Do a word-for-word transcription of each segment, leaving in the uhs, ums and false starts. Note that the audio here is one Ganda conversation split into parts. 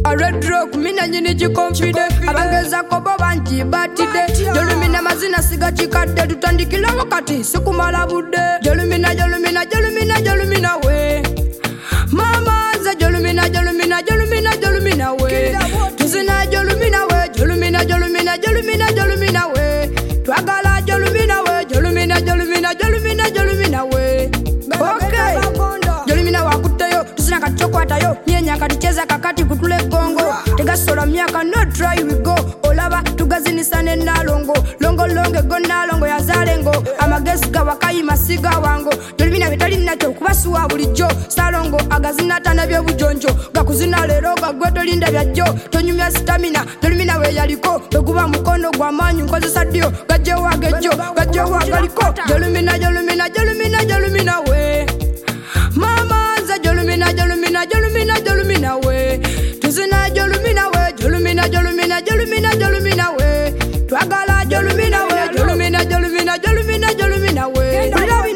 A red rock, mina nyini jikonfide. Abangeza kobo banji batide. Jolumina mazina siga chikade. Tutandikila wakati sikumala bude. Jolumina, jolumina, jolumina, jolumina we. Mama za jolumina, jolumina, jolumina, jolumina we. Tuzina jolumina we. Jolumina, jolumina, jolumina, jolumina we. Twagala jolumina we. Jolumina, jolumina, jolumina, jolumina we. Okay. Jolumina wakuteyo. Tuzina katokwatayo. Nyenya katicheza kakati kutule gongo. Tega sola miaka no try we go. Olaba tugazini sane na longo. Longo longe go na longo ya zalengo. Amagesi gawakayi masiga wango. Jolumina betali nacho kubasuwa bulijo. Salongo agazina tana bya bujonjo. Gakuzina lero gagweto linda bya jo. Tonyumya stamina. Jolumina we yaliko. Bekuba mukono gwa manyu nkoze sadio. Gaje wagejo. Gaje wagaliko. Jolumina jolumina jolumina jolumina we. Mama za jolumina jolumina jolumina jolumina we. Tuzina jolumina we. Jolumina jolumina jolumina jolumina we. Twagala jolumina we. Jolumina jolumina jolumina jolumina we.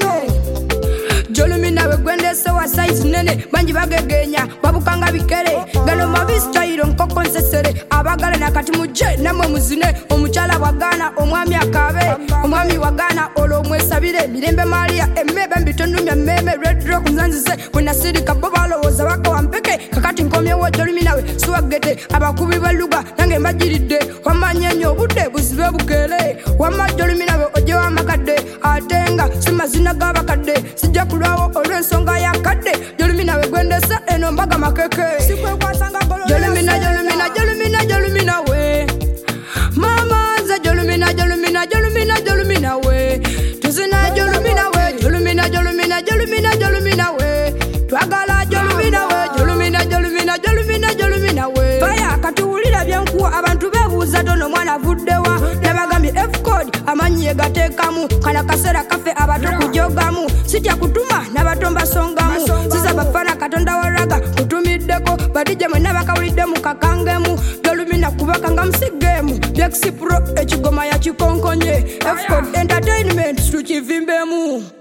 Jolumina we gwende sewa size nene. Banji bagegenya babukanga bikere. Gano mabisi chairo nkoko nsesere. Abagala nakati muje namwe muzine. Omuchala wagana omwami akabe. Omwami wagana olo mwesabire. Mirembe Maria emmebe mbitondumya meme. Red rock nzanzise. Wenasiri kabobalo woza wako wampeke. Kakati nkomye wo jolumina we. Suwagete abakubi baluga nange mbajiride. Wamanyenyo bude buzibe bukele. Wama jolumina we oje wa makade. Atenga simazina gabakade. Sija kulawo olwensonga ya kade. Jolumina we gwende sa eno mbaga makeke. Jolumina jolumina jolumina jolumina we. Mama za jolumina jolumina jolumina jolumina we. Tuzina jolumina we. Jolumina jolumina jolumina jolumina we. Twagala jolumina we. Jolumina jolumina jolumina jolumina we. Faya katuwulira byankuwa abantu bebuuza tono mwana vuddewa. Nabagambye F code amanyi egatekamu. Kana kasera kafe abato kujogamu. Sitya kutuma nabato mbasongamu. Sisa bafana katonda waraga kutumiddeko. Badije mwe nabakawulidde mu kakangemu. Jolumina kubakanga musigemu. Dexi Pro ekigoma ya kikonkonye. F code entertainment tukivimbemu.